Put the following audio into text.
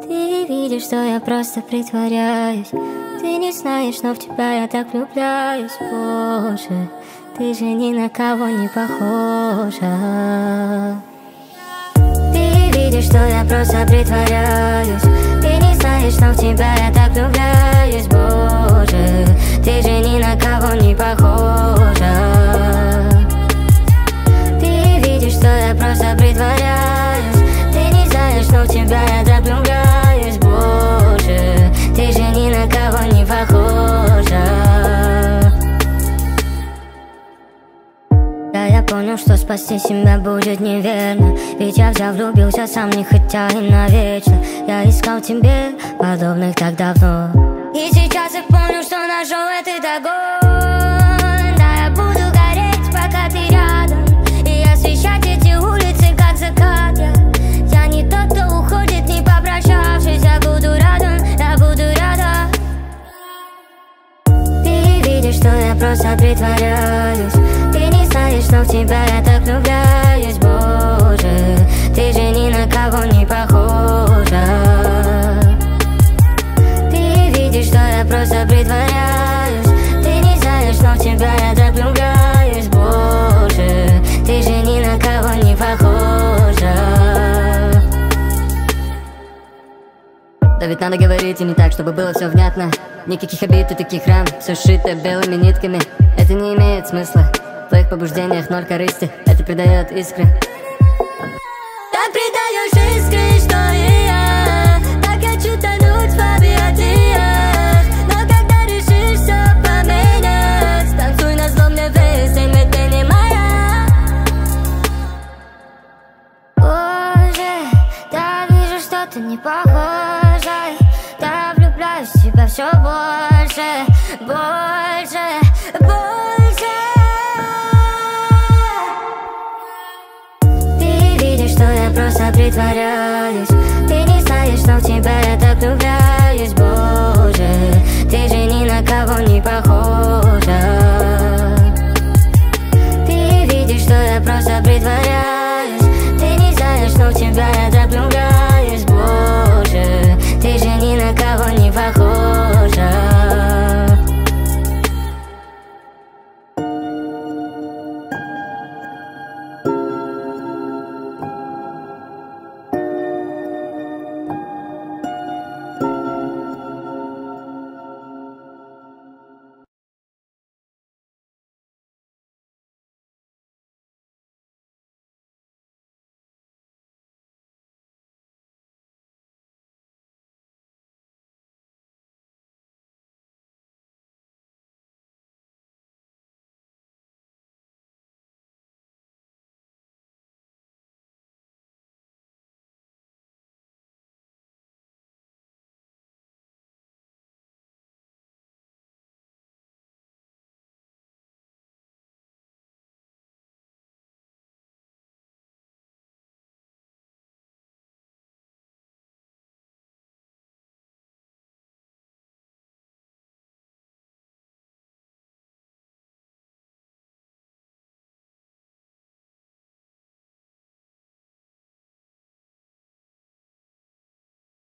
Ты видишь, что я просто притворяюсь. Ты не знаешь, но в тебя я так влюбляюсь. Боже, ты же ни на кого не похожа. Ты видишь, что я просто притворяюсь. Ты не знаешь, но в тебя я так влюбляюсь. Боже, ты же ни на кого не похожа. Ты видишь, что я просто притворяюсь. Ты не знаешь, но в тебя я так влюбляюсь. Боже, ты же ни на кого не похожа. Да, я понял, что спасти себя будет неверно. Ведь я влюбился сам, не хотя и навечно. Я искал тебе подобных так давно. И сейчас я понял, что нашел этот огонь. Да, я буду гореть, пока ты рядом. И освещать эти улицы, как закат. Я не тот, кто уходит, не попрощавшись. Я буду рядом, я буду рядом. Ты видишь, что я просто притворяюсь. Ты не знаешь, но в тебя я так влюбляюсь. Боже, ты же ни на кого не похожа. Ты видишь, что я просто притворяюсь. Ты не знаешь, но в тебя я так влюбляюсь. Боже, ты же ни на кого не похожа. Да ведь надо говорить и не так, чтобы было все внятно. Никаких обид и таких ран, все сшито белыми нитками. Это не имеет смысла. В твоих побуждениях ноль корысти. Это придает искры. Так придаешь искры, что и я. Так хочу тонуть в объятиях. Но когда решишь все поменять, танцуй назло мне песнь, ведь ты не моя. Боже, да вижу, что ты не похожа. Да влюбляюсь в тебя все больше, больше, больше. Ты видишь, что я просто притворяюсь. Ты не знаешь, но в тебя